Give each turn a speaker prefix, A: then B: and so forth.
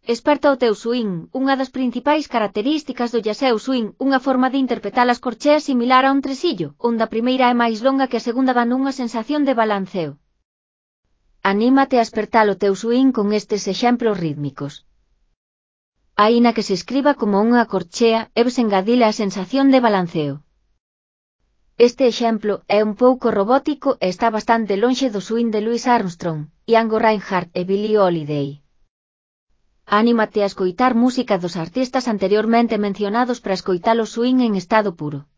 A: Esperta o teu swing. Unha das principais características do jazz é o swing, unha forma de interpretar as corcheas similar a un tresillo, onde a primeira é máis longa que a segunda dando unha sensación de balanceo. Anímate a espertar o teu swing con estes exemplos rítmicos. Aínda que se escriba como unha corchea, debes engadile a sensación de balanceo. Este exemplo é un pouco robótico e está bastante lonxe do swing de Louis Armstrong, Django Reinhardt e Billie Holiday. Anímate a escoitar música dos artistas anteriormente mencionados para escoitar o swing en estado puro.